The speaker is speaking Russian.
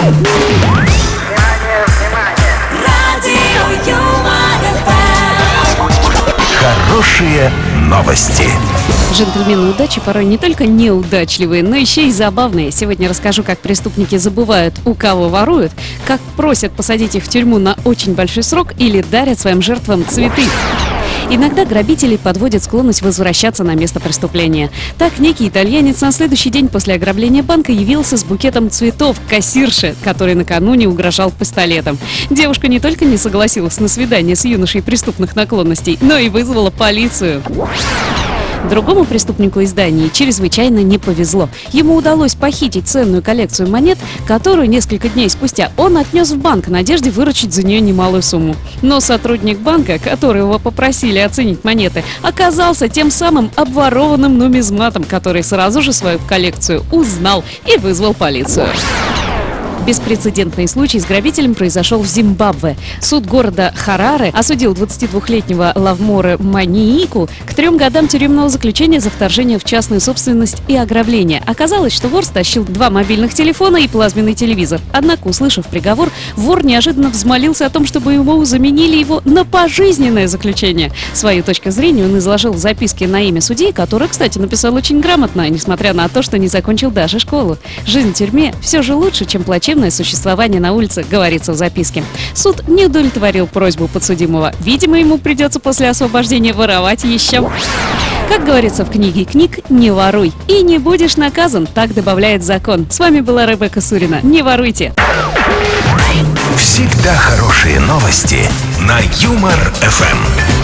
Радио Юмор ФМ. Хорошие новости. Джентльмены удачи порой не только неудачливые, но еще и забавные. Сегодня расскажу, как преступники забывают, у кого воруют, как просят посадить их в тюрьму на очень большой срок или дарят своим жертвам цветы. Иногда грабители подводят склонность возвращаться на место преступления. Так, некий итальянец на следующий день после ограбления банка явился с букетом цветов к кассирше, который накануне угрожал пистолетом. Девушка не только не согласилась на свидание с юношей преступных наклонностей, но и вызвала полицию. Другому преступнику из Дании чрезвычайно не повезло. Ему удалось похитить ценную коллекцию монет, которую несколько дней спустя он отнес в банк в надежде выручить за нее немалую сумму. Но сотрудник банка, которого попросили оценить монеты, оказался тем самым обворованным нумизматом, который сразу же свою коллекцию узнал и вызвал полицию. Беспрецедентный случай с грабителем произошел в Зимбабве. Суд города Хараре осудил 22-летнего Лавморе Маниику к 3 годам тюремного заключения за вторжение в частную собственность и ограбление. Оказалось, что вор стащил 2 мобильных телефона и плазменный телевизор. Однако, услышав приговор, вор неожиданно взмолился о том, чтобы ему заменили его на пожизненное заключение. Свою точку зрения он изложил в записке на имя судьи, который, кстати, написал очень грамотно, несмотря на то, что не закончил даже школу. Жизнь в тюрьме все же лучше, чем плачевное существование на улице, говорится в записке. Суд не удовлетворил просьбу подсудимого. Видимо, ему придется после освобождения воровать еще. Как говорится в книге книг, не воруй и не будешь наказан, так добавляет закон. С вами была Ребекка Сурина. Не воруйте. Всегда хорошие новости на Юмор ФМ.